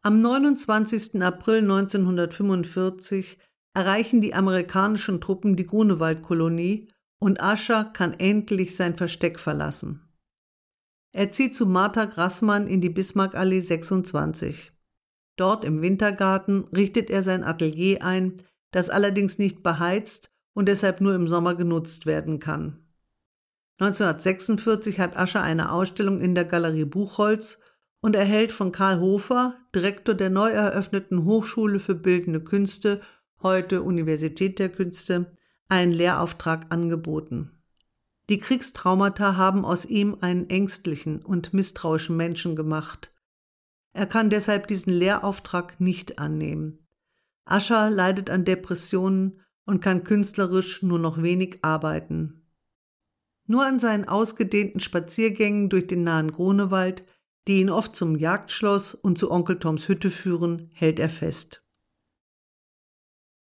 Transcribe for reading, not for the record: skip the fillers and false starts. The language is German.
Am 29. April 1945 erreichen die amerikanischen Truppen die Grunewaldkolonie und Ascher kann endlich sein Versteck verlassen. Er zieht zu Martha Grassmann in die Bismarckallee 26. Dort im Wintergarten richtet er sein Atelier ein, das allerdings nicht beheizt und deshalb nur im Sommer genutzt werden kann. 1946 hat Ascher eine Ausstellung in der Galerie Buchholz und erhält von Karl Hofer, Direktor der neu eröffneten Hochschule für Bildende Künste, heute Universität der Künste, einen Lehrauftrag angeboten. Die Kriegstraumata haben aus ihm einen ängstlichen und misstrauischen Menschen gemacht. Er kann deshalb diesen Lehrauftrag nicht annehmen. Ascher leidet an Depressionen und kann künstlerisch nur noch wenig arbeiten. Nur an seinen ausgedehnten Spaziergängen durch den nahen Grunewald, die ihn oft zum Jagdschloss und zu Onkel Toms Hütte führen, hält er fest.